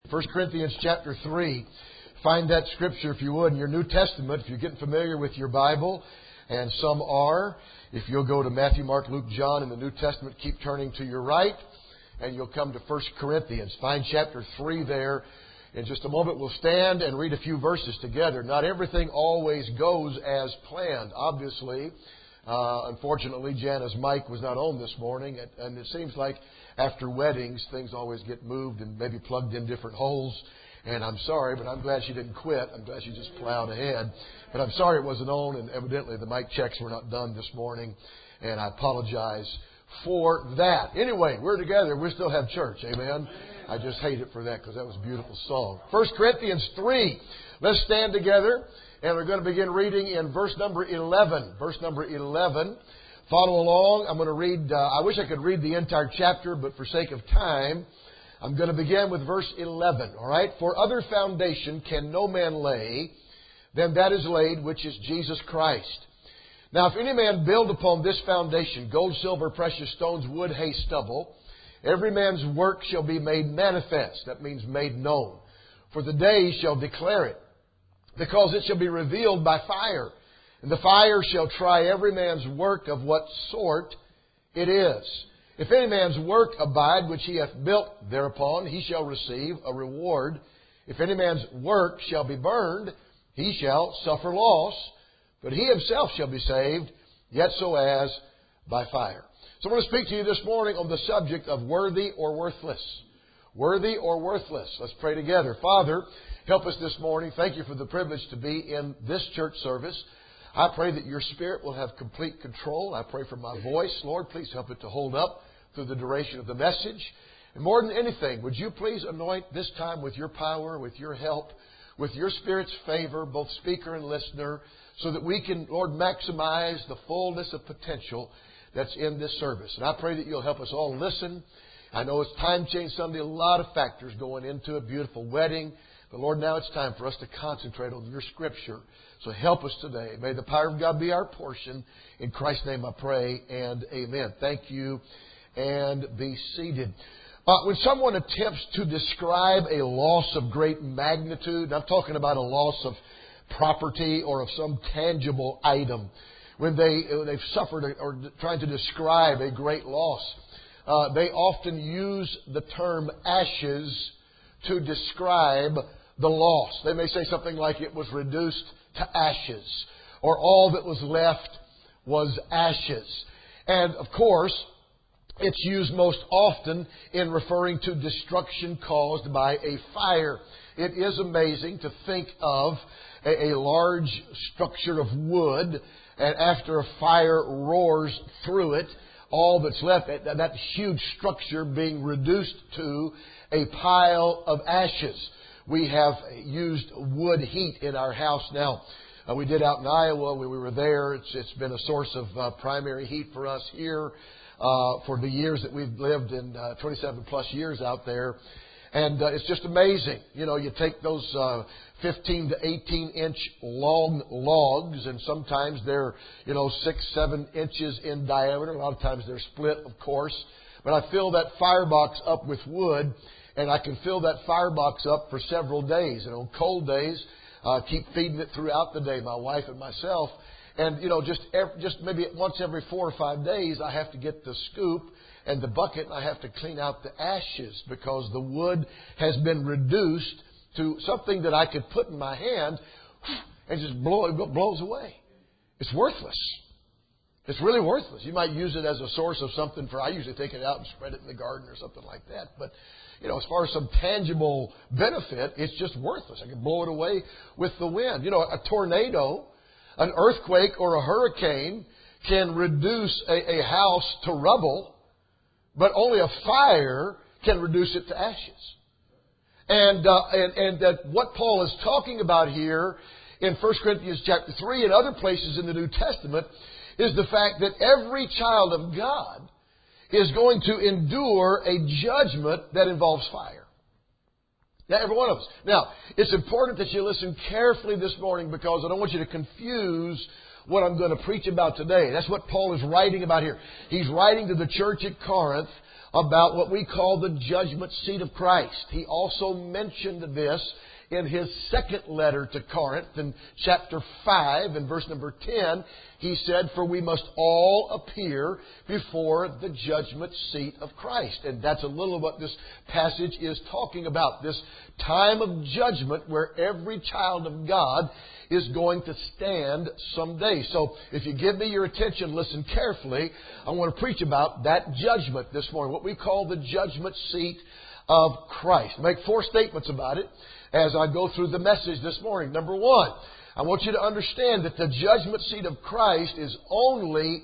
1 Corinthians chapter 3. Find that scripture, if you would, in your New Testament, if you're getting familiar with your Bible, and some are. If you'll go to Matthew, Mark, Luke, John in the New Testament, keep turning to your right, and you'll come to 1 Corinthians. Find chapter 3 there. In just a moment, we'll stand and read a few verses together. Not everything always goes as planned, obviously. Unfortunately, Jana's mic was not on this morning, and it seems like after weddings, things always get moved and maybe plugged in different holes. And I'm sorry, but I'm glad she didn't quit. I'm glad she just plowed ahead. But I'm sorry it wasn't on, and evidently the mic checks were not done this morning, and I apologize for that. Anyway, we're together. We still have church. Amen. I just hate it for that because that was a beautiful song. 1 Corinthians 3. Let's stand together, and we're going to begin reading in verse number 11. Verse number 11. Follow along. I'm going to read, I wish I could read the entire chapter, but for sake of time, I'm going to begin with verse 11. All right? For other foundation can no man lay than that is laid, which is Jesus Christ. Now, if any man build upon this foundation gold, silver, precious stones, wood, hay, stubble, every man's work shall be made manifest. That means made known. For the day shall declare it, because it shall be revealed by fire. And the fire shall try every man's work of what sort it is. If any man's work abide, which he hath built thereupon, he shall receive a reward. If any man's work shall be burned, he shall suffer loss, but he himself shall be saved, yet so as by fire. So I want to speak to you this morning on the subject of worthy or worthless. Worthy or worthless. Let's pray together. Father, help us this morning. Thank you for the privilege to be in this church service. I pray that your Spirit will have complete control. I pray for my voice. Lord, please help it to hold up through the duration of the message. And more than anything, would you please anoint this time with your power, with your help, with your Spirit's favor, both speaker and listener, so that we can, Lord, maximize the fullness of potential that's in this service. And I pray that you'll help us all listen. I know it's Time Change Sunday, a lot of factors going into a beautiful wedding. But Lord, now it's time for us to concentrate on your Scripture. So help us today. May the power of God be our portion. In Christ's name I pray, and amen. Thank you, and be seated. When someone attempts to describe a loss of great magnitude, and I'm talking about a loss of property or of some tangible item, when they've suffered or trying to describe a great loss, they often use the term ashes to describe the loss. They may say something like it was reduced to ashes, or all that was left was ashes. And of course, it's used most often in referring to destruction caused by a fire. It is amazing to think of a large structure of wood, and after a fire roars through it, all that's left, that huge structure being reduced to a pile of ashes. We have used wood heat in our house now. We did out in Iowa when we were there. It's been a source of primary heat for us here for the years that we've lived in 27 plus years out there. And it's just amazing. You know, you take those 15 to 18 inch long logs, and sometimes they're, 6, 7 inches in diameter. A lot of times they're split, of course. But I fill that firebox up with wood, and I can fill that firebox up for several days. And on cold days, keep feeding it throughout the day, my wife and myself. And, just maybe once every 4 or 5 days, I have to get the scoop and the bucket, and I have to clean out the ashes because the wood has been reduced to something that I could put in my hand and just blows away. It's worthless. It's really worthless. You might use it as a source of something I usually take it out and spread it in the garden or something like that. But, as far as some tangible benefit, it's just worthless. I can blow it away with the wind. A tornado, an earthquake, or a hurricane can reduce a house to rubble, but only a fire can reduce it to ashes. And that what Paul is talking about here in 1 Corinthians chapter 3 and other places in the New Testament is the fact that every child of God is going to endure a judgment that involves fire. Now, every one of us. Now, it's important that you listen carefully this morning because I don't want you to confuse what I'm going to preach about today. That's what Paul is writing about here. He's writing to the church at Corinth about what we call the judgment seat of Christ. He also mentioned this in his second letter to Corinth in chapter 5 and verse number 10. He said, "For we must all appear before the judgment seat of Christ." And that's a little what this passage is talking about. This time of judgment where every child of God is going to stand someday. So if you give me your attention, listen carefully. I want to preach about that judgment this morning, what we call the judgment seat of Christ. Make 4 statements about it as I go through the message this morning. Number 1, I want you to understand that the judgment seat of Christ is only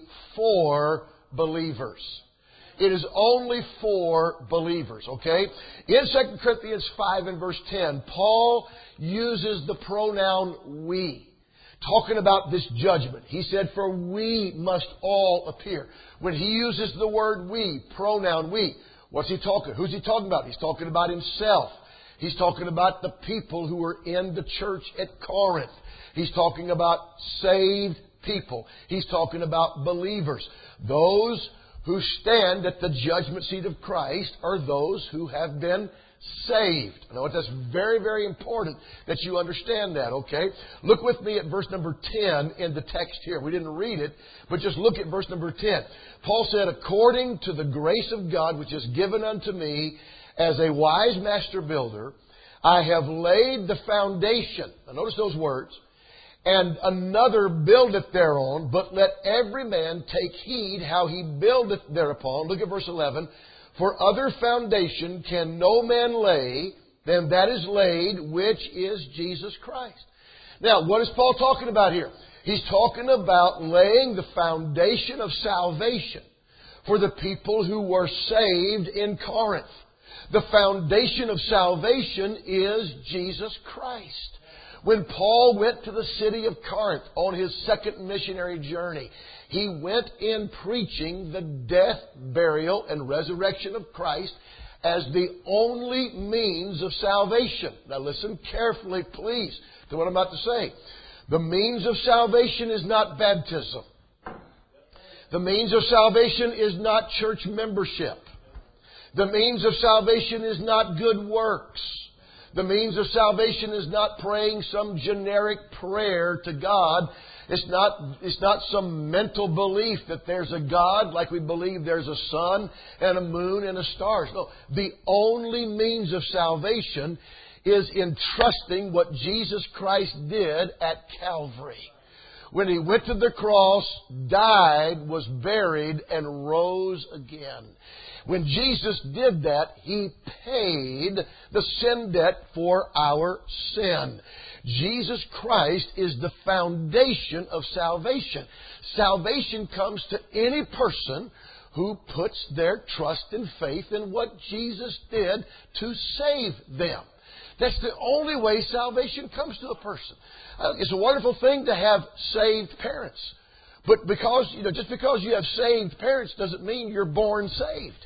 for believers. It is only for believers, okay? In 2 Corinthians 5 and verse 10, Paul uses the pronoun we, talking about this judgment. He said, "For we must all appear." When he uses the word we, pronoun we, what's he talking? Who's he talking about? He's talking about himself. He's talking about the people who were in the church at Corinth. He's talking about saved people. He's talking about believers. Those who stand at the judgment seat of Christ are those who have been saved. I know that's very, very important that you understand that, okay? Look with me at verse number 10 in the text here. We didn't read it, but just look at verse number 10. Paul said, "According to the grace of God which is given unto me as a wise master builder, I have laid the foundation." Now notice those words. "And another buildeth thereon, but let every man take heed how he buildeth thereupon." Look at verse 11. "For other foundation can no man lay than that is laid, which is Jesus Christ." Now, what is Paul talking about here? He's talking about laying the foundation of salvation for the people who were saved in Corinth. The foundation of salvation is Jesus Christ. When Paul went to the city of Corinth on his second missionary journey, he went in preaching the death, burial, and resurrection of Christ as the only means of salvation. Now listen carefully, please, to what I'm about to say. The means of salvation is not baptism. The means of salvation is not church membership. The means of salvation is not good works. The means of salvation is not praying some generic prayer to God. It's not some mental belief that there's a God like we believe there's a sun and a moon and a stars. No, the only means of salvation is in trusting what Jesus Christ did at Calvary. When He went to the cross, died, was buried, and rose again. When Jesus did that, He paid the sin debt for our sin. Jesus Christ is the foundation of salvation. Salvation comes to any person who puts their trust and faith in what Jesus did to save them. That's the only way salvation comes to a person. It's a wonderful thing to have saved parents. But just because you have saved parents doesn't mean you're born saved.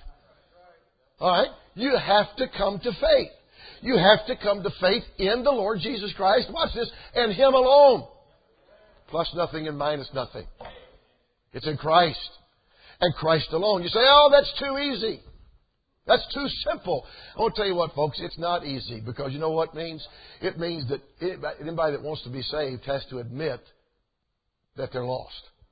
All right? You have to come to faith. You have to come to faith in the Lord Jesus Christ. Watch this. And Him alone. Plus nothing and minus nothing. It's in Christ. And Christ alone. You say, oh, that's too easy. That's too simple. I want to tell you what, folks. It's not easy. Because you know what it means? It means that anybody that wants to be saved has to admit that they're lost.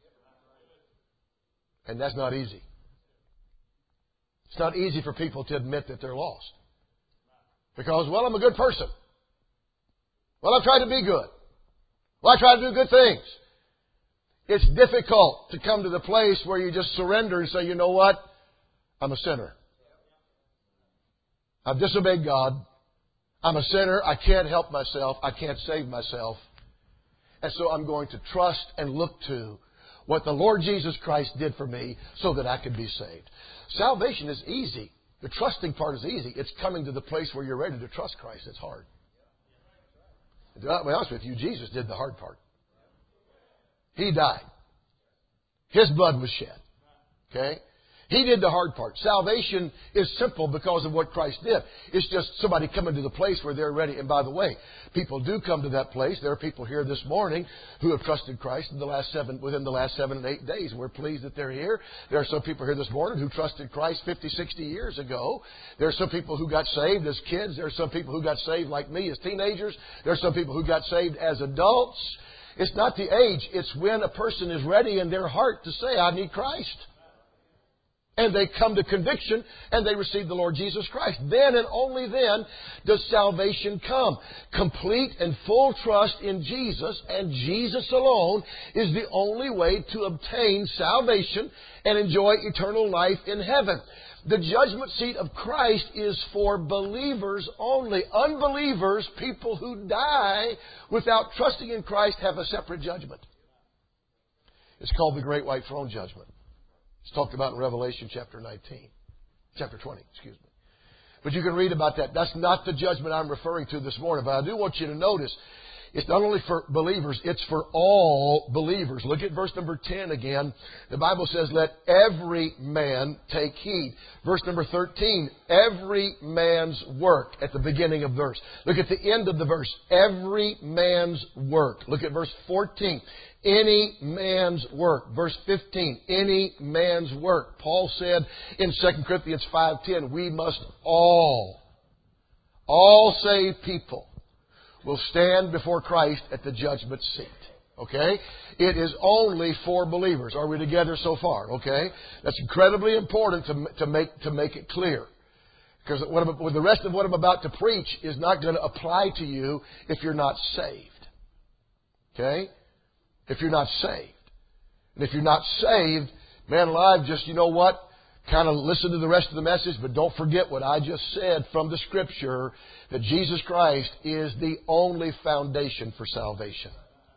And that's not easy. It's not easy for people to admit that they're lost. Because, well, I'm a good person. Well, I've tried to be good. Well, I try to do good things. It's difficult to come to the place where you just surrender and say, you know what? I'm a sinner. I've disobeyed God. I'm a sinner. I can't help myself. I can't save myself. And so I'm going to trust and look to what the Lord Jesus Christ did for me so that I could be saved. Salvation is easy. The trusting part is easy. It's coming to the place where you're ready to trust Christ that's hard. To be honest with you, Jesus did the hard part. He died. His blood was shed. Okay? He did the hard part. Salvation is simple because of what Christ did. It's just somebody coming to the place where they're ready. And by the way, people do come to that place. There are people here this morning who have trusted Christ within the last 7 and 8 days. We're pleased that they're here. There are some people here this morning who trusted Christ 50, 60 years ago. There are some people who got saved as kids. There are some people who got saved like me as teenagers. There are some people who got saved as adults. It's not the age. It's when a person is ready in their heart to say, I need Christ. And they come to conviction and they receive the Lord Jesus Christ. Then and only then does salvation come. Complete and full trust in Jesus and Jesus alone is the only way to obtain salvation and enjoy eternal life in heaven. The judgment seat of Christ is for believers only. Unbelievers, people who die without trusting in Christ, have a separate judgment. It's called the Great White Throne Judgment. It's talked about in Revelation chapter 20, excuse me. But you can read about that. That's not the judgment I'm referring to this morning. But I do want you to notice, it's not only for believers, it's for all believers. Look at verse number 10 again. The Bible says, let every man take heed. Verse number 13, every man's work at the beginning of the verse. Look at the end of the verse, every man's work. Look at verse 14. Any man's work. Verse 15, any man's work. Paul said in 2 Corinthians 5:10, we must all saved people will stand before Christ at the judgment seat. Okay? It is only for believers. Are we together so far? Okay? That's incredibly important to make it clear. Because the rest of what I'm about to preach is not going to apply to you if you're not saved. Okay? If you're not saved. And if you're not saved, man alive, just, you know what? Kind of listen to the rest of the message, but don't forget what I just said from the Scripture, that Jesus Christ is the only foundation for salvation.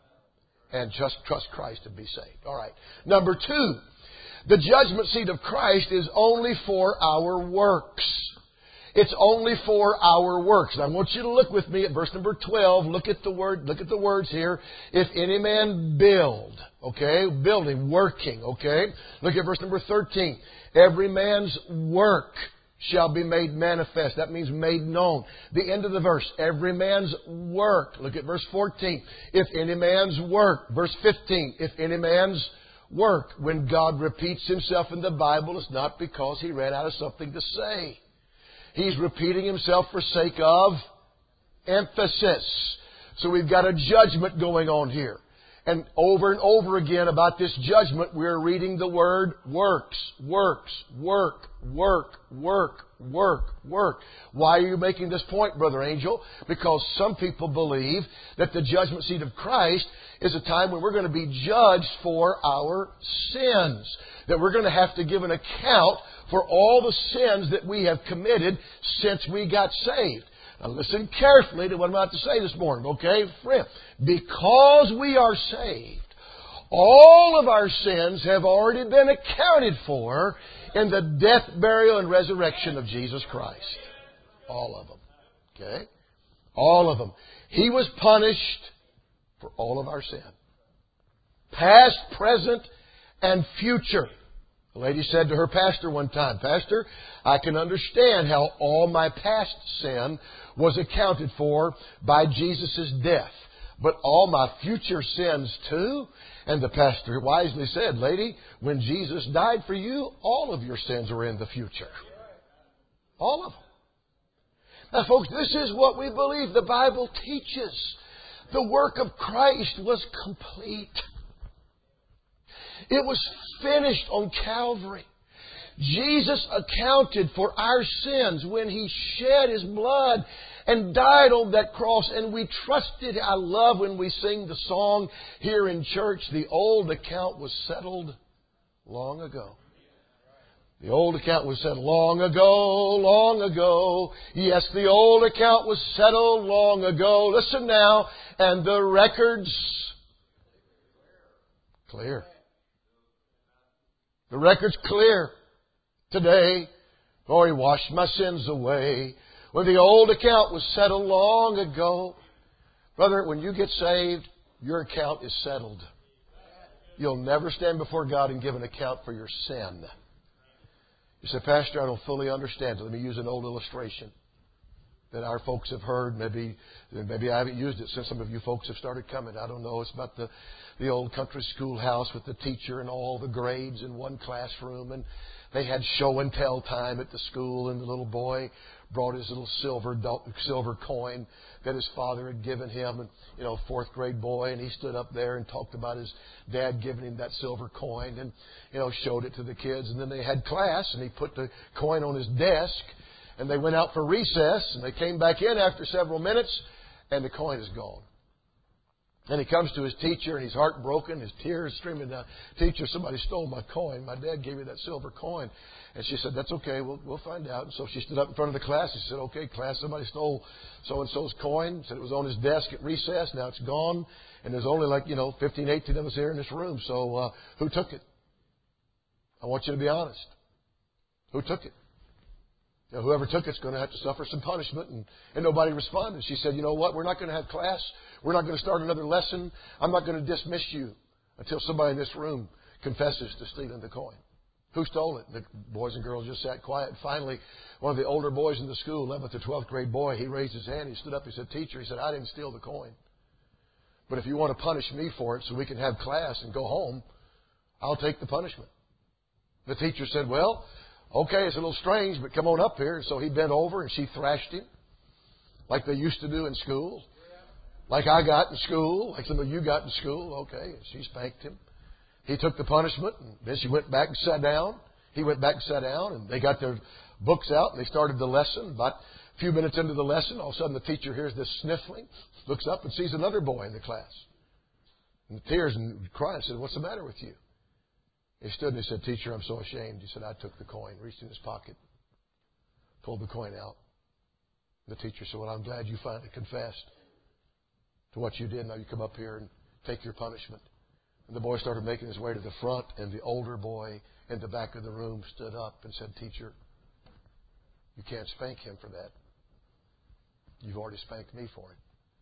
And just trust Christ and be saved. All right. Number 2, the judgment seat of Christ is only for our works. It's only for our works. And I want you to look with me at verse number 12. Look at the words here. If any man build, okay, building, working, okay. Look at verse number 13. Every man's work shall be made manifest. That means made known. The end of the verse. Every man's work. Look at verse 14. If any man's work. Verse 15. If any man's work. When God repeats Himself in the Bible, it's not because He ran out of something to say. He's repeating Himself for sake of emphasis. So we've got a judgment going on here. And over again about this judgment, we're reading the word works, works, work, work, work, work, work. Why are you making this point, Brother Angel? Because some people believe that the judgment seat of Christ is a time when we're going to be judged for our sins. That we're going to have to give an account for all the sins that we have committed since we got saved. Now listen carefully to what I'm about to say this morning, okay, friend? Because we are saved, all of our sins have already been accounted for in the death, burial, and resurrection of Jesus Christ. All of them. Okay? All of them. He was punished for all of our sin. Past, present, and future. A lady said to her pastor one time, Pastor, I can understand how all my past sin was accounted for by Jesus' death. But all my future sins too? And the pastor wisely said, Lady, when Jesus died for you, all of your sins are in the future. All of them. Now folks, this is what we believe the Bible teaches. The work of Christ was complete. It was finished on Calvary. Jesus accounted for our sins when He shed His blood and died on that cross, and we trusted. I love when we sing the song here in church, the old account was settled long ago. The old account was settled long ago, long ago. Yes, the old account was settled long ago. Listen now, and the record's clear. The record's clear today, for He washed my sins away. When the old account was settled long ago. Brother, when you get saved, your account is settled. You'll never stand before God and give an account for your sin. You say, Pastor, I don't fully understand it. Let me use an old illustration that our folks have heard. Maybe I haven't used it since some of you folks have started coming. I don't know. It's about the old country schoolhouse with the teacher and all the grades in one classroom. And they had show and tell time at the school. And the little boy brought his little silver coin that his father had given him. And, fourth grade boy. And he stood up there and talked about his dad giving him that silver coin and, showed it to the kids. And then they had class and he put the coin on his desk. And they went out for recess, and they came back in after several minutes, and the coin is gone. And he comes to his teacher, and he's heartbroken, his tears streaming down. Teacher, somebody stole my coin. My dad gave me that silver coin. And she said, that's okay, we'll find out. And so she stood up in front of the class. She said, okay, class, somebody stole so-and-so's coin. Said it was on his desk at recess. Now it's gone. And there's only 15, 18 of us here in this room. So who took it? I want you to be honest. Who took it? Whoever took it's going to have to suffer some punishment. And nobody responded. She said, you know what? We're not going to have class. We're not going to start another lesson. I'm not going to dismiss you until somebody in this room confesses to stealing the coin. Who stole it? The boys and girls just sat quiet. And finally, one of the older boys in the school, 11th or 12th grade boy, he raised his hand. He stood up. He said, Teacher, he said, I didn't steal the coin. But if you want to punish me for it so we can have class and go home, I'll take the punishment. The teacher said, well, okay, it's a little strange, but come on up here. And so he bent over and she thrashed him like they used to do in school. Like I got in school, like some of you got in school. Okay, and she spanked him. He took the punishment, and then she went back and sat down. He went back and sat down, and they got their books out, and they started the lesson. About a few minutes into the lesson, all of a sudden the teacher hears this sniffling, looks up and sees another boy in the class. And the tears and crying, said, what's the matter with you? He stood and he said, Teacher, I'm so ashamed. He said, I took the coin, reached in his pocket, pulled the coin out. The teacher said, well, I'm glad you finally confessed to what you did. Now you come up here and take your punishment. And the boy started making his way to the front, and the older boy in the back of the room stood up and said, Teacher, you can't spank him for that. You've already spanked me for it.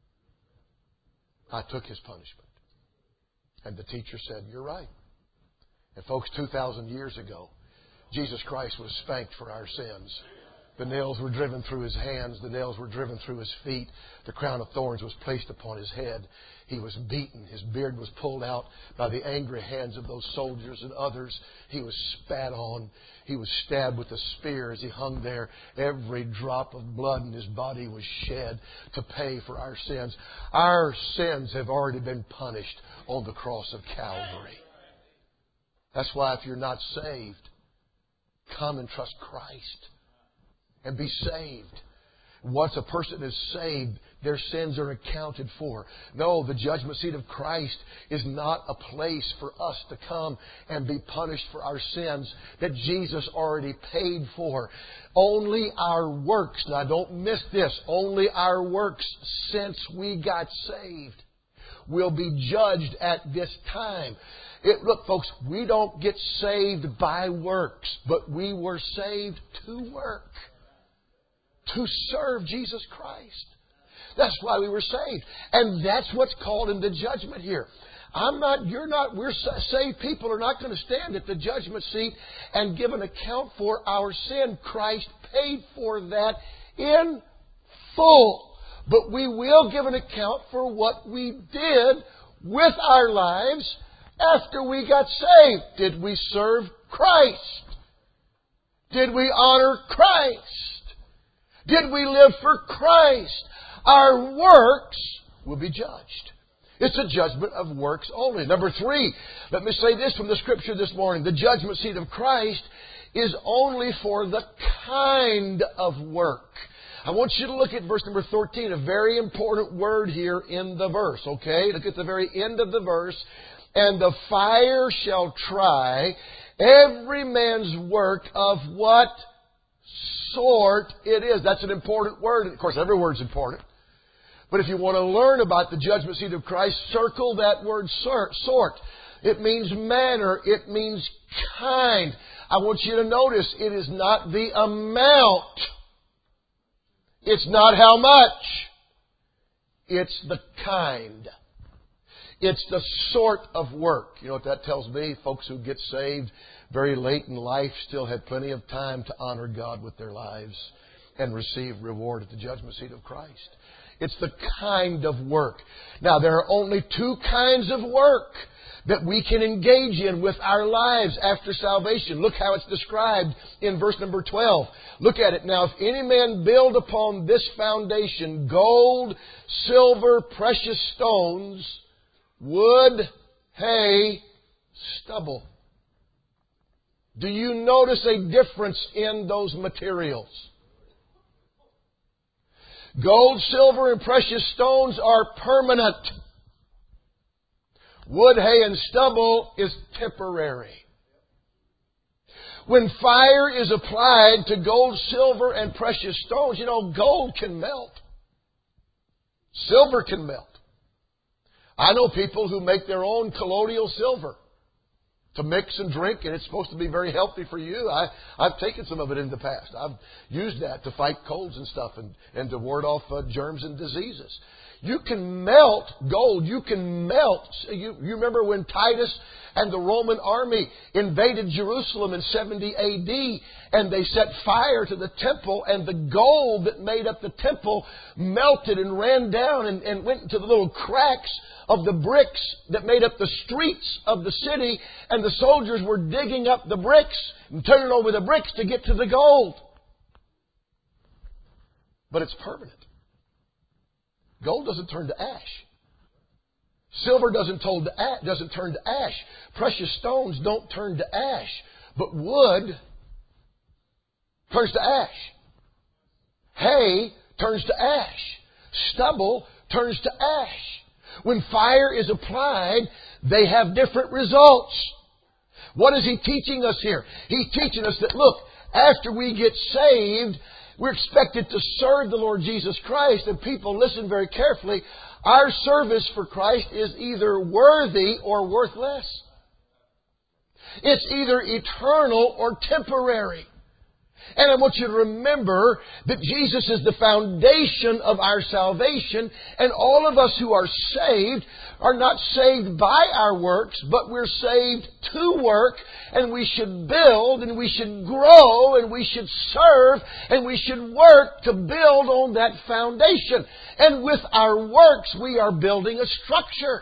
I took his punishment. And the teacher said, you're right. And folks, 2,000 years ago, Jesus Christ was spanked for our sins. The nails were driven through His hands. The nails were driven through His feet. The crown of thorns was placed upon His head. He was beaten. His beard was pulled out by the angry hands of those soldiers and others. He was spat on. He was stabbed with a spear as He hung there. Every drop of blood in His body was shed to pay for our sins. Our sins have already been punished on the cross of Calvary. That's why if you're not saved, come and trust Christ and be saved. Once a person is saved, their sins are accounted for. No, the judgment seat of Christ is not a place for us to come and be punished for our sins that Jesus already paid for. Only our works, now don't miss this, only our works since we got saved will be judged at this time. Look, folks, we don't get saved by works, but we were saved to work, to serve Jesus Christ. That's why we were saved. And that's what's called in the judgment here. We're saved people are not going to stand at the judgment seat and give an account for our sin. Christ paid for that in full. But we will give an account for what we did with our lives after we got saved. Did we serve Christ? Did we honor Christ? Did we live for Christ? Our works will be judged. It's a judgment of works only. Number 3, let me say this from the Scripture this morning. The judgment seat of Christ is only for the kind of work. I want you to look at verse number 13, a very important word here in the verse. Okay? Look at the very end of the verse. And the fire shall try every man's work of what sort it is. That's an important word. Of course, every word's important. But if you want to learn about the judgment seat of Christ, circle that word sort. It means manner. It means kind. I want you to notice it is not the amount. It's not how much. It's the kind. It's the sort of work. You know what that tells me? Folks who get saved, very late in life still had plenty of time to honor God with their lives and receive reward at the judgment seat of Christ. It's the kind of work. Now, there are only two kinds of work that we can engage in with our lives after salvation. Look how it's described in verse number 12. Look at it now. If any man build upon this foundation gold, silver, precious stones, wood, hay, stubble. Do you notice a difference in those materials? Gold, silver, and precious stones are permanent. Wood, hay, and stubble is temporary. When fire is applied to gold, silver, and precious stones, gold can melt. Silver can melt. I know people who make their own colloidal silver to mix and drink, and it's supposed to be very healthy for you. I've taken some of it in the past. I've used that to fight colds and stuff and to ward off germs and diseases. You can melt gold. You can melt. You remember when Titus and the Roman army invaded Jerusalem in 70 A.D. and they set fire to the temple, and the gold that made up the temple melted and ran down and went into the little cracks of the bricks that made up the streets of the city, and the soldiers were digging up the bricks and turning over the bricks to get to the gold. But it's permanent. Gold doesn't turn to ash. Silver doesn't turn to ash. Precious stones don't turn to ash. But wood turns to ash. Hay turns to ash. Stubble turns to ash. When fire is applied, they have different results. What is he teaching us here? He's teaching us that, look, after we get saved, we're expected to serve the Lord Jesus Christ. And people, listen very carefully. Our service for Christ is either worthy or worthless. It's either eternal or temporary. And I want you to remember that Jesus is the foundation of our salvation, and all of us who are saved are not saved by our works, but we're saved to work, and we should build, and we should grow, and we should serve, and we should work to build on that foundation. And with our works, we are building a structure.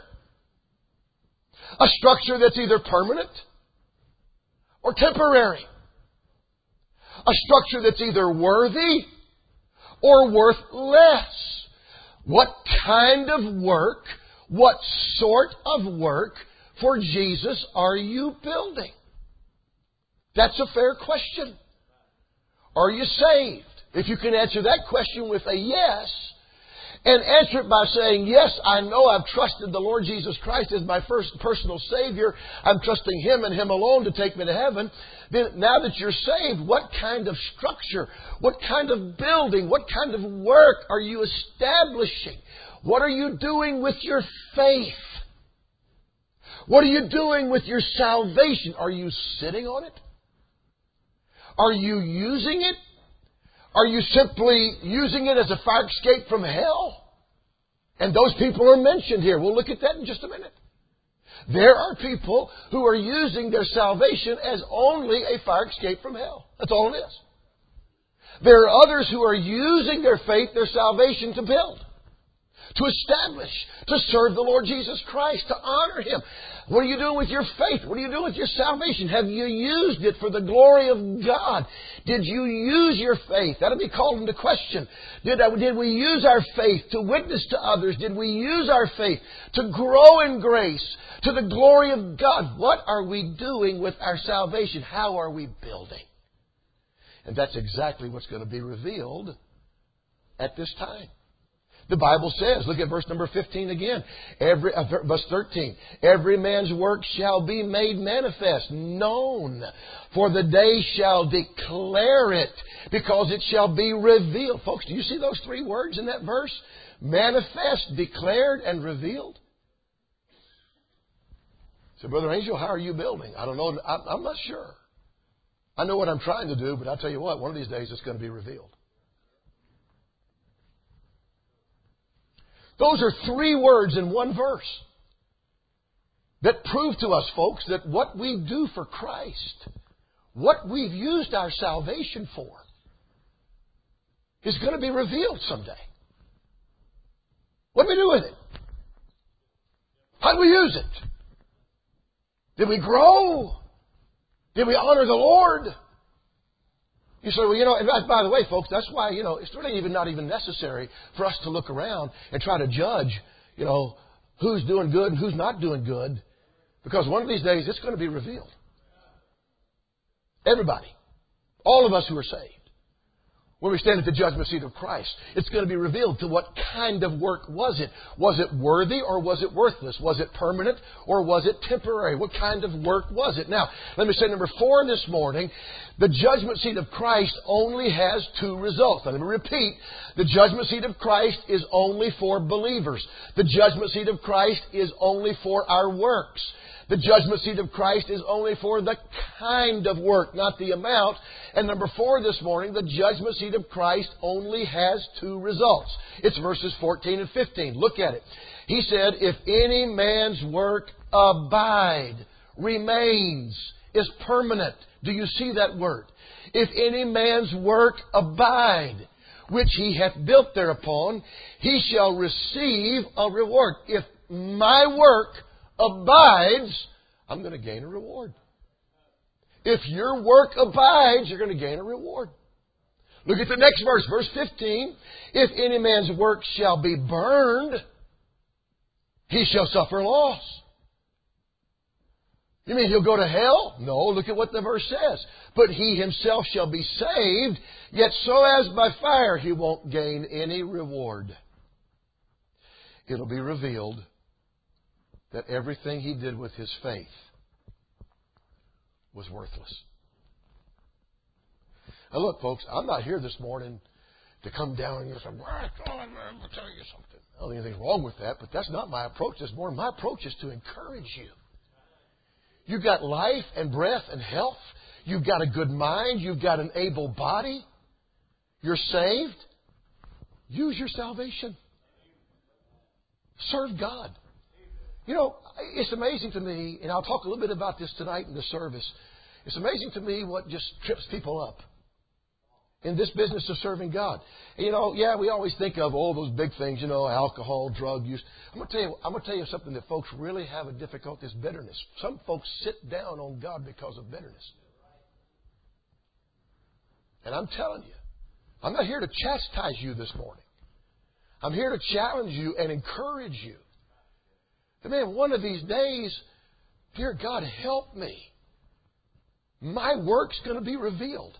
A structure that's either permanent or temporary. A structure that's either worthy or worth less. What kind of work, what sort of work for Jesus are you building? That's a fair question. Are you saved? If you can answer that question with a yes, and answer it by saying, yes, I know I've trusted the Lord Jesus Christ as my first personal Savior. I'm trusting Him and Him alone to take me to heaven. Then now that you're saved, what kind of structure, what kind of building, what kind of work are you establishing? What are you doing with your faith? What are you doing with your salvation? Are you sitting on it? Are you using it? Are you simply using it as a fire escape from hell? And those people are mentioned here. We'll look at that in just a minute. There are people who are using their salvation as only a fire escape from hell. That's all it is. There are others who are using their faith, their salvation, to build, to establish, to serve the Lord Jesus Christ, to honor Him. What are you doing with your faith? What are you doing with your salvation? Have you used it for the glory of God? Did you use your faith? That'll be called into question. Did we use our faith to witness to others? Did we use our faith to grow in grace to the glory of God? What are we doing with our salvation? How are we building? And that's exactly what's going to be revealed at this time. The Bible says, look at verse number 15 again. Verse 13. Every man's work shall be made manifest, known. For the day shall declare it, because it shall be revealed. Folks, do you see those three words in that verse? Manifest, declared, and revealed. So, Brother Angel, how are you building? I don't know. I'm not sure. I know what I'm trying to do, but I'll tell you what, one of these days it's going to be revealed. Those are three words in one verse. that prove to us, folks, that what we do for Christ, what we've used our salvation for, is going to be revealed someday. What do we do with it? How do we use it? Did we grow? Did we honor the Lord? You say, well, and by the way, folks, that's why, it's really not even necessary for us to look around and try to judge, who's doing good and who's not doing good. Because one of these days, it's going to be revealed. Everybody. All of us who are saved. When we stand at the judgment seat of Christ, it's going to be revealed to what kind of work was it. Was it worthy or was it worthless? Was it permanent or was it temporary? What kind of work was it? Now, let me say number 4 this morning. The judgment seat of Christ only has 2 results. Now, let me repeat. The judgment seat of Christ is only for believers. The judgment seat of Christ is only for our works. The judgment seat of Christ is only for the kind of work, not the amount. And number 4 this morning, the judgment seat of Christ only has 2 results. It's verses 14 and 15. Look at it. He said, if any man's work abide, remains, is permanent. Do you see that word? If any man's work abide, which he hath built thereupon, he shall receive a reward. If my work abides, I'm going to gain a reward. If your work abides, you're going to gain a reward. Look at the next verse, verse 15. If any man's work shall be burned, he shall suffer loss. You mean he'll go to hell? No, look at what the verse says. But he himself shall be saved, yet so as by fire he won't gain any reward. It'll be revealed that everything he did with his faith was worthless. Now look, folks, I'm not here this morning to come down and say, well, I'm going to tell you something. I don't think anything's wrong with that, but that's not my approach this morning. My approach is to encourage you. You've got life and breath and health. You've got a good mind. You've got an able body. You're saved. Use your salvation. Serve God. It's amazing to me, and I'll talk a little bit about this tonight in the service. It's amazing to me what just trips people up in this business of serving God. We always think of all those big things, alcohol, drug use. I'm going to tell you something that folks really have a difficulty is bitterness. Some folks sit down on God because of bitterness. And I'm telling you, I'm not here to chastise you this morning. I'm here to challenge you and encourage you. Man, one of these days, dear God, help me. My work's going to be revealed.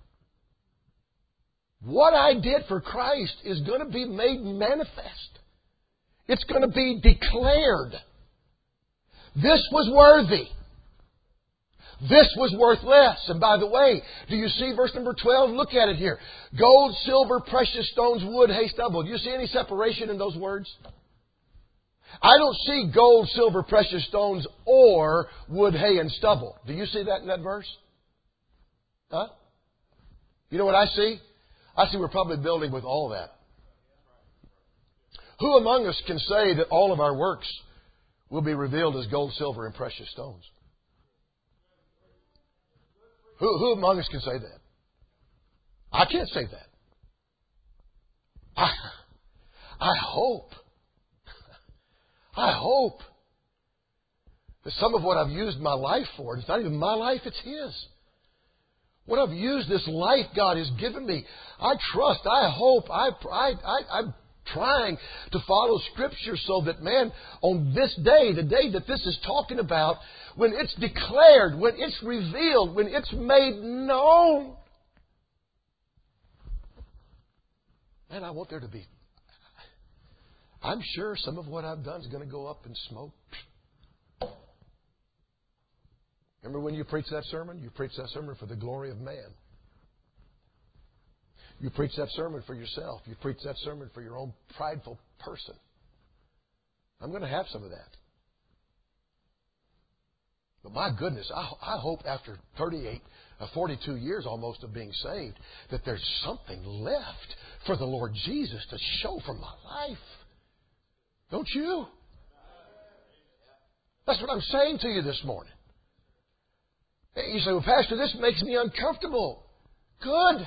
What I did for Christ is going to be made manifest. It's going to be declared. This was worthy. This was worth less. And by the way, do you see verse number 12? Look at it here. Gold, silver, precious stones, wood, hay, stubble. Do you see any separation in those words? I don't see gold, silver, precious stones, or wood, hay, and stubble. Do you see that in that verse? Huh? You know what I see? I see we're probably building with all that. Who among us can say that all of our works will be revealed as gold, silver, and precious stones? Who among us can say that? I can't say that. I hope that some of what I've used my life for, it's not even my life, it's His. What I've used this life God has given me, I trust, I hope, I'm trying to follow Scripture so that, man, on this day, the day that this is talking about, when it's declared, when it's revealed, when it's made known, man, I want there to be... I'm sure some of what I've done is going to go up in smoke. Remember when you preach that sermon? You preach that sermon for the glory of man. You preach that sermon for yourself. You preach that sermon for your own prideful person. I'm going to have some of that. But my goodness, I hope after 42 years almost of being saved, that there's something left for the Lord Jesus to show from my life. Don't you? That's what I'm saying to you this morning. You say, well, Pastor, this makes me uncomfortable. Good.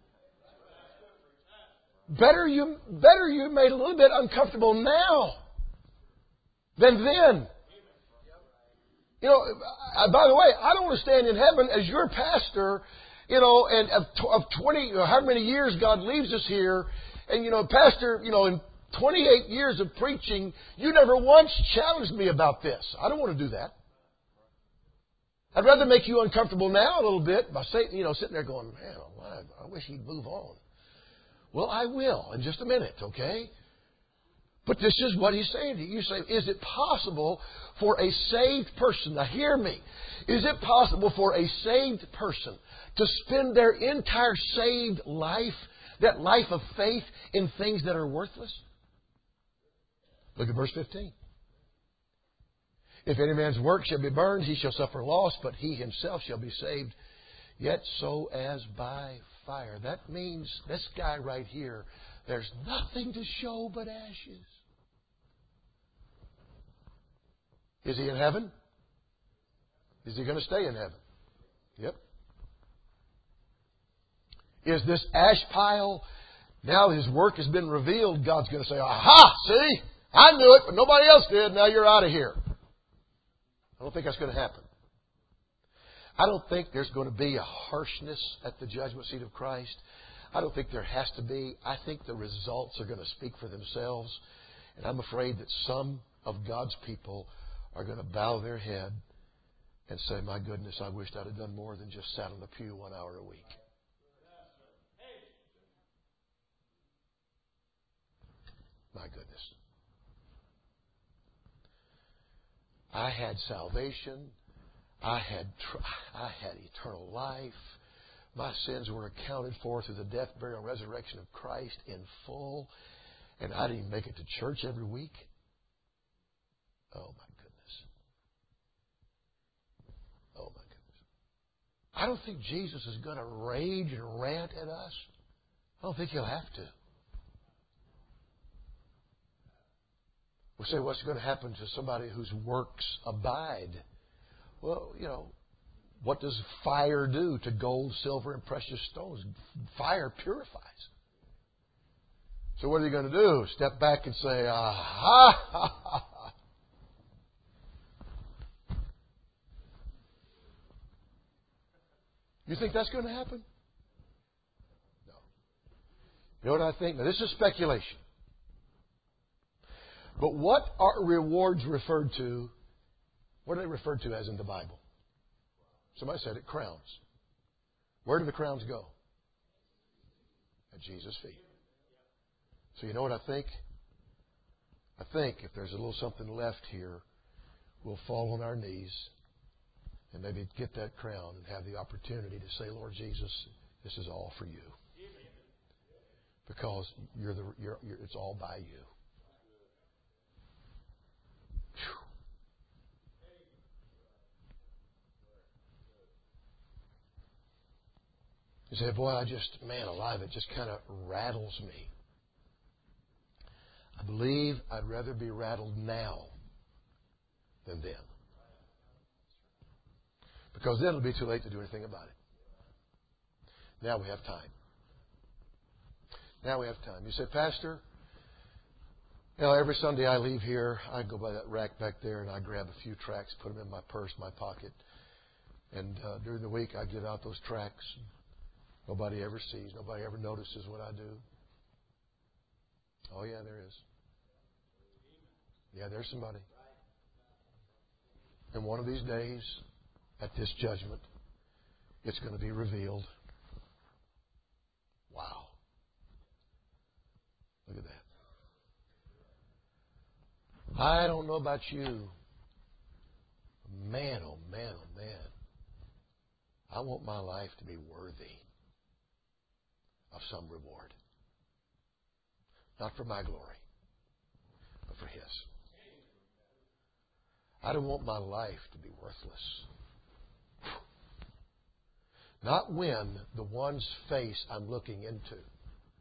Better you made a little bit uncomfortable now than then. You know, by the way, I don't want to stand in heaven as your pastor, you know, and of 20, how many years God leaves us here, and, you know, Pastor, you know, in 28 years of preaching, you never once challenged me about this. I don't want to do that. I'd rather make you uncomfortable now a little bit by saying, you know, sitting there going, man, I wish he'd move on. Well, I will in just a minute, okay? But this is what he's saying to you. You say, is it possible for a saved person, now hear me, is it possible for a saved person to spend their entire saved life, that life of faith, in things that are worthless? Look at verse 15. If any man's work shall be burned, he shall suffer loss, but he himself shall be saved, yet so as by fire. That means this guy right here, there's nothing to show but ashes. Is he in heaven? Is he going to stay in heaven? Yep. Is this ash pile, now his work has been revealed, God's going to say, aha, see, I knew it, but nobody else did, now you're out of here. I don't think that's going to happen. I don't think there's going to be a harshness at the judgment seat of Christ. I don't think there has to be. I think the results are going to speak for themselves. And I'm afraid that some of God's people are going to bow their head and say, my goodness, I wished I'd have done more than just sat on the pew 1 hour a week. My goodness. I had salvation. I had eternal life. My sins were accounted for through the death, burial, and resurrection of Christ in full. And I didn't even make it to church every week. Oh, my goodness. Oh, my goodness. I don't think Jesus is going to rage and rant at us. I don't think He'll have to. We say, what's going to happen to somebody whose works abide? Well, you know, what does fire do to gold, silver, and precious stones? Fire purifies. So what are you going to do? Step back and say, aha! You think that's going to happen? No. You know what I think? Now, this is speculation. But what are rewards referred to? What are they referred to as in the Bible? Somebody said it, crowns. Where do the crowns go? At Jesus' feet. So you know what I think? I think if there's a little something left here, we'll fall on our knees and maybe get that crown and have the opportunity to say, Lord Jesus, this is all for you. Because it's all by you. You say, boy, man alive, it just kind of rattles me. I believe I'd rather be rattled now than then. Because then it'll be too late to do anything about it. Now we have time. Now we have time. You say, Pastor, you know, every Sunday I leave here, I go by that rack back there and I grab a few tracts, put them in my purse, my pocket. And during the week I give out those tracts. Nobody ever sees. Nobody ever notices what I do. Oh, yeah, there is. Yeah, there's somebody. And one of these days, at this judgment, it's going to be revealed. Wow. Look at that. I don't know about you. Man, oh man, oh man. I want my life to be worthy of some reward. Not for my glory, but for His. I don't want my life to be worthless. Not when the one's face I'm looking into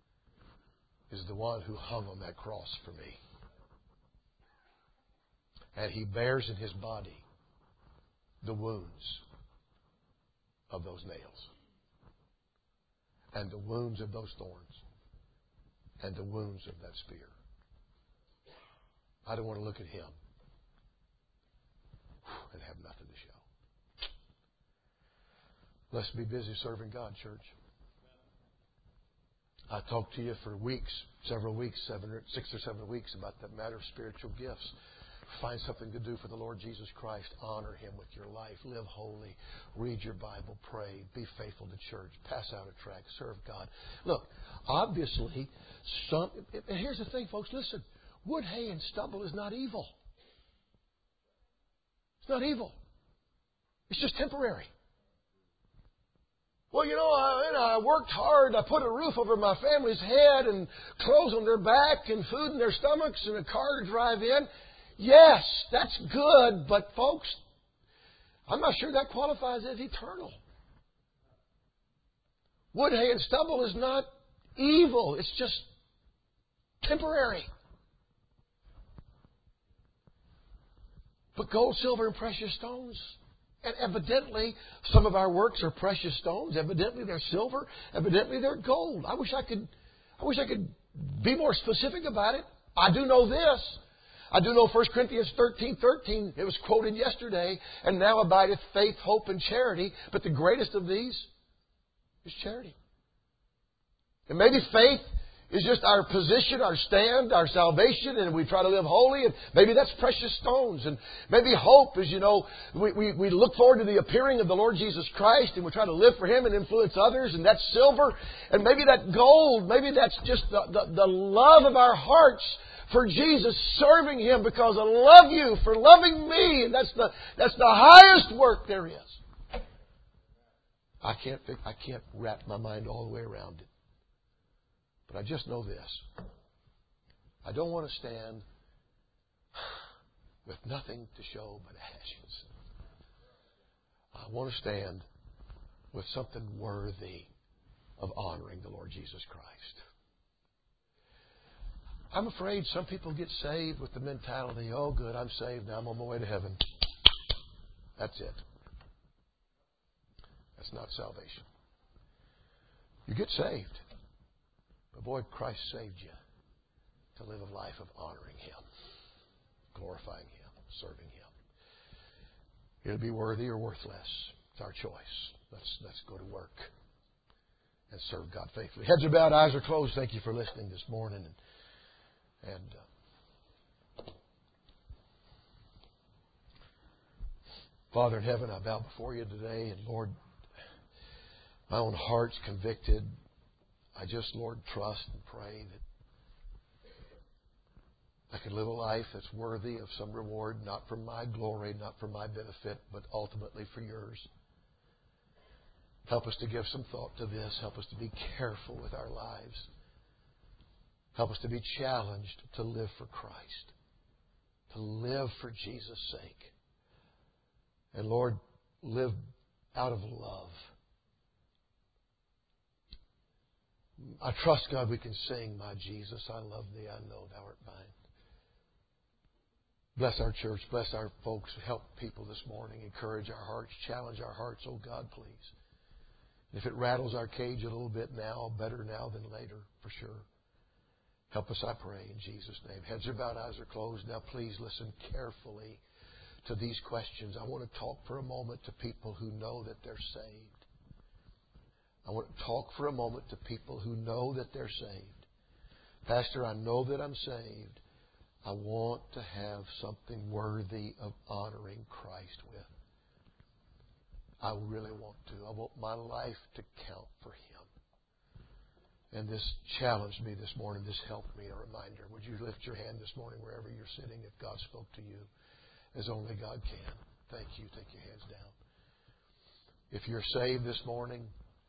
is the one who hung on that cross for me. And He bears in His body the wounds of those nails, and the wounds of those thorns, and the wounds of that spear. I don't want to look at Him and have nothing to show. Let's be busy serving God, church. I talked to you for weeks, several weeks, 6 or 7 weeks, about the matter of spiritual gifts. Find something to do for the Lord Jesus Christ. Honor Him with your life. Live holy. Read your Bible. Pray. Be faithful to church. Pass out a tract. Serve God. Look, obviously, and here's the thing, folks. Listen. Wood, hay, and stubble is not evil. It's not evil. It's just temporary. Well, I worked hard. I put a roof over my family's head and clothes on their back and food in their stomachs and a car to drive in. Yes, that's good, but folks, I'm not sure that qualifies as eternal. Wood, hay, and stubble is not evil. It's just temporary. But gold, silver, and precious stones. And evidently, some of our works are precious stones. Evidently, they're silver. Evidently, they're gold. I wish I could be more specific about it. I do know this. I do know 1 Corinthians 13:13. It was quoted yesterday. And now abideth faith, hope, and charity. But the greatest of these is charity. And maybe faith is just our position, our stand, our salvation, and we try to live holy, and maybe that's precious stones. And maybe hope is, we look forward to the appearing of the Lord Jesus Christ, and we try to live for Him and influence others, and that's silver. And maybe that gold, maybe that's just the love of our hearts for Jesus, serving Him because I love you for loving me, and that's the highest work there is. I can't wrap my mind all the way around it. But I just know this. I don't want to stand with nothing to show but ashes. I want to stand with something worthy of honoring the Lord Jesus Christ. I'm afraid some people get saved with the mentality, oh good, I'm saved, now I'm on my way to heaven. That's it. That's not salvation. You get saved. But boy, Christ saved you to live a life of honoring Him, glorifying Him, serving Him. It'll be worthy or worthless. It's our choice. Let's go to work and serve God faithfully. Heads are bowed, eyes are closed. Thank you for listening this morning. Father in heaven, I bow before you today, and Lord, my own heart's convicted. I just, Lord, trust and pray that I can live a life that's worthy of some reward, not for my glory, not for my benefit, but ultimately for yours. Help us to give some thought to this. Help us to be careful with our lives. Help us to be challenged to live for Christ, to live for Jesus' sake. And Lord, live out of love. I trust, God, we can sing, my Jesus, I love thee, I know thou art mine. Bless our church, bless our folks, help people this morning, encourage our hearts, challenge our hearts, oh God, please. If it rattles our cage a little bit now, better now than later, for sure. Help us, I pray, in Jesus' name. Heads are bowed, eyes are closed. Now please listen carefully to these questions. I want to talk for a moment to people who know that they're saved. I want to talk for a moment to people who know that they're saved. Pastor, I know that I'm saved. I want to have something worthy of honoring Christ with. I really want to. I want my life to count for Him. And this challenged me this morning. This helped me, a reminder. Would you lift your hand this morning wherever you're sitting if God spoke to you as only God can? Thank you. Take your hands down. If you're saved this morning,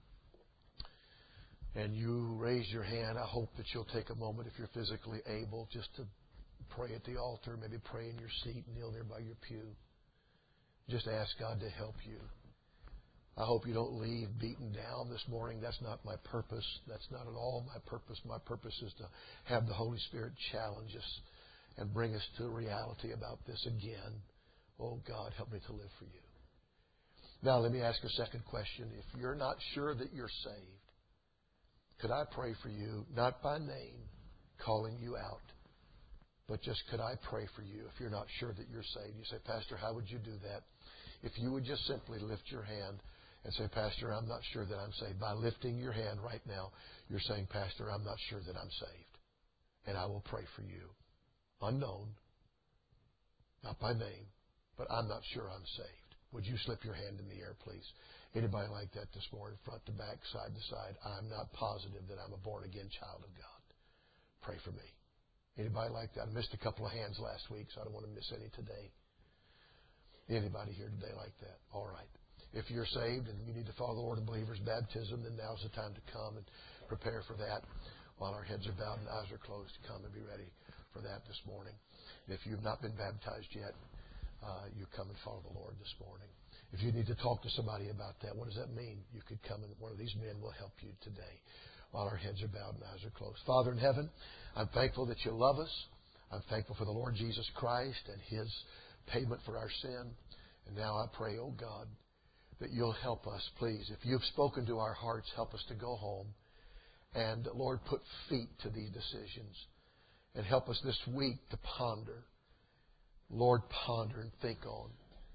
and you raise your hand, I hope that you'll take a moment, if you're physically able, just to pray at the altar, maybe pray in your seat, kneel there by your pew. Just ask God to help you. I hope you don't leave beaten down this morning. That's not my purpose. That's not at all my purpose. My purpose is to have the Holy Spirit challenge us and bring us to reality about this again. Oh, God, help me to live for you. Now, let me ask a second question. If you're not sure that you're saved, could I pray for you, not by name, calling you out, but just could I pray for you if you're not sure that you're saved? You say, Pastor, how would you do that? If you would just simply lift your hand and say, Pastor, I'm not sure that I'm saved. By lifting your hand right now, you're saying, Pastor, I'm not sure that I'm saved. And I will pray for you. Unknown, not by name, but I'm not sure I'm saved. Would you slip your hand in the air, please? Anybody like that this morning, front to back, side to side? I'm not positive that I'm a born-again child of God. Pray for me. Anybody like that? I missed a couple of hands last week, so I don't want to miss any today. Anybody here today like that? All right. If you're saved and you need to follow the Lord in believer's baptism, then now's the time to come and prepare for that while our heads are bowed and eyes are closed. Come and be ready for that this morning. If you've not been baptized yet, you come and follow the Lord this morning. If you need to talk to somebody about that, what does that mean? You could come and one of these men will help you today while our heads are bowed and eyes are closed. Father in heaven, I'm thankful that you love us. I'm thankful for the Lord Jesus Christ and His payment for our sin. And now I pray, oh God, that you'll help us, please. If you've spoken to our hearts, help us to go home. And, Lord, put feet to these decisions. And help us this week to ponder. Lord, ponder and think on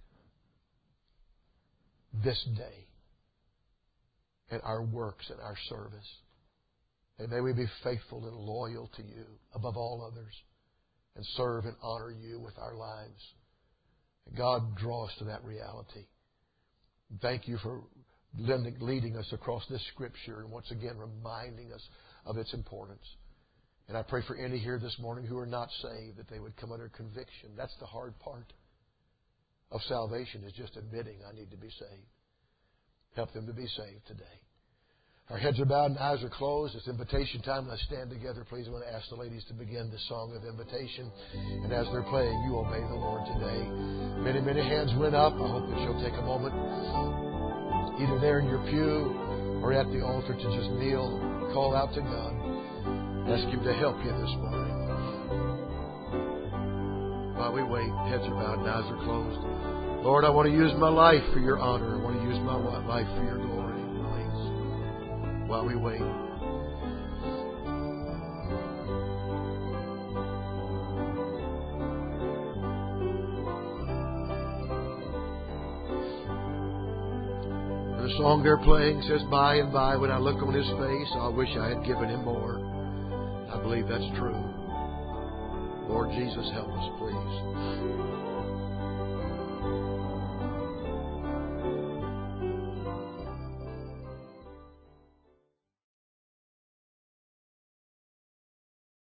this day and our works and our service. And may we be faithful and loyal to you above all others and serve and honor you with our lives. And God, draw us to that reality. Thank you for leading us across this Scripture and once again reminding us of its importance. And I pray for any here this morning who are not saved, that they would come under conviction. That's the hard part of salvation, is just admitting I need to be saved. Help them to be saved today. Our heads are bowed and eyes are closed. It's invitation time. Let's stand together, please. I'm going to ask the ladies to begin the song of invitation. And as they're playing, you obey the Lord today. Many, many hands went up. I hope that you'll take a moment, either there in your pew or at the altar, to just kneel, call out to God. Ask Him to help you this morning. While we wait, heads are bowed and eyes are closed. Lord, I want to use my life for your honor. I want to use my life for your glory. Please, while we wait. The song they're playing says, by and by when I look on His face, I wish I had given Him more. I believe that's true. Lord Jesus, help us, please.